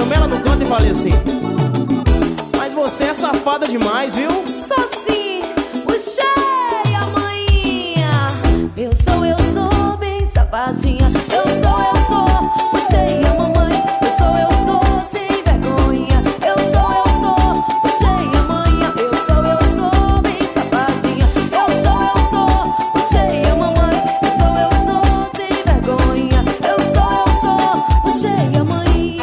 chamei ela no canto e falei assim: mas você é safada demais, viu? Só sim, puxei a maninha. Eu sou bem safadinha. Eu sou, puxei a mamãe. Eu sou, sem vergonha. Eu sou, puxei a manhã. Eu sou, bem safadinha. Eu sou, puxei a mamãe. Eu sou, sem vergonha. Eu sou, puxei a manhã.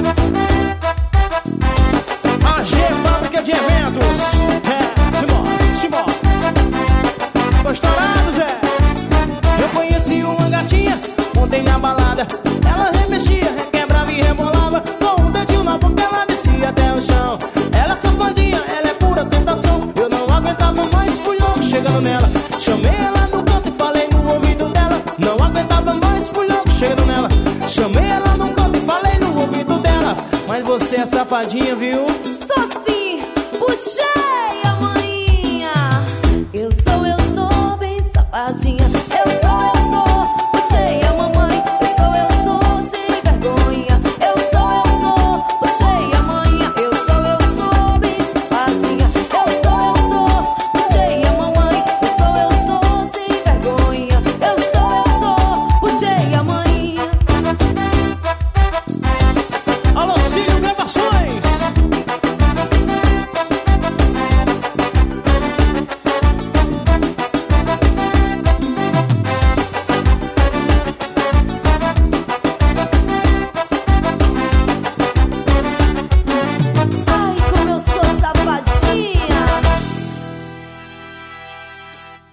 AG Fábrica de Eventos. Simbora. Tô estourado, Zé. Eu conheci uma gatinha ontem na balada. Ela remexia, requebrava e rebolava. Com um dedinho na boca ela descia até o chão. Ela é safadinha, ela é pura tentação. Eu não aguentava mais, fui logo chegando nela. Chamei ela no canto e falei no ouvido dela. Não aguentava mais, fui logo chegando nela. Chamei ela no canto e falei no ouvido dela: mas você é safadinha, viu? Só sim, puxei